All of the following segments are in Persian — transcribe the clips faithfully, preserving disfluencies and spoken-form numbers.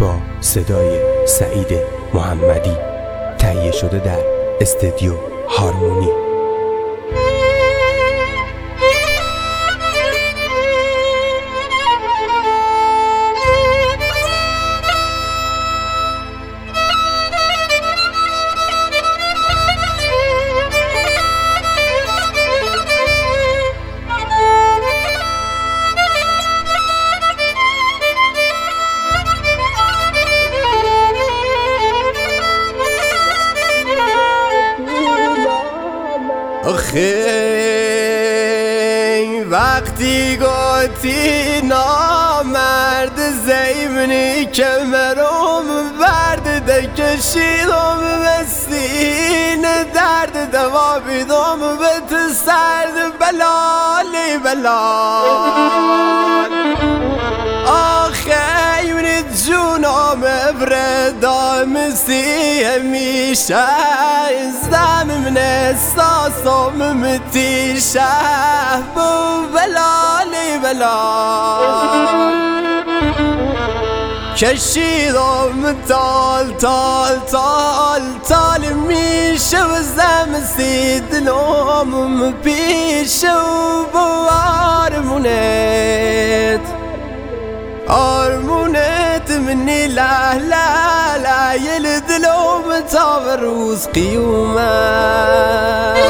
با صدای سعید محمدی، تهیه شده در استودیو هارمونی. آخه وقتی گفتی نامرد زیمنی کمرم برد ده کشیدم به سینه درد دوا بیدم به تو سرد بلالی بلال. آخه من جونم بردام سی همیشه ازدم من احساسم متیشه بو بلالی بلال. کشیدم تال تال تال تال میشه و زم سی دلوم پیشه و بو آرمونت آرمونت منی لا لا لا يلدلوم تا روز قیومت.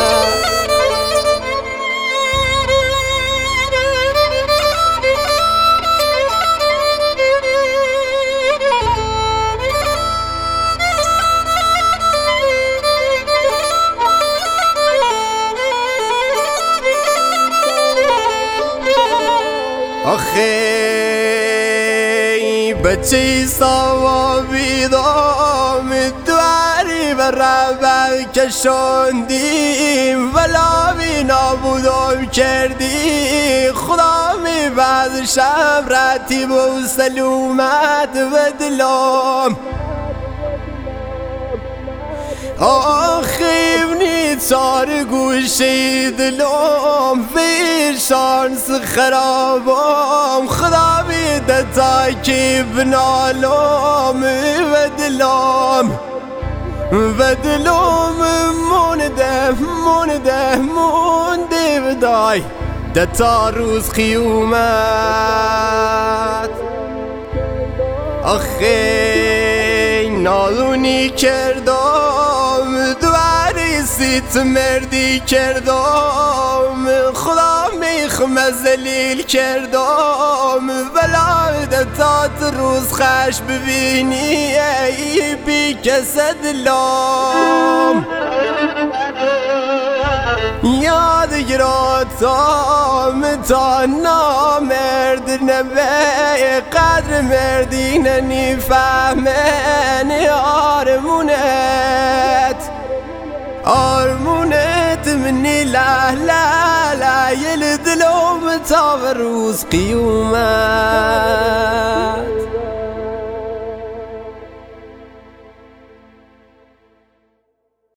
آخه بچه سوا بیدام دواری و ربع کشاندیم ولا بی نابودم کردی خدا می بعد شب رتیب و سلومت و دلم. آخی منی چار گوشی دلم بی شانس خرابم خدا بیده تا کی بنالم و دلم و دلم مونده مونده مونده بدای ده تا روز قیومت. آخی نالونی کردم دواری سیت مردی کردم خدا میخم زلیل کردم ولاده تا روز خش ببینی ای بی کس دلم. یاد گراتم تا نامرد نبه قدر مردی ننی فهمن آرمونت آرمونت منی لا لا لا يلدلوم تا روز قیومت.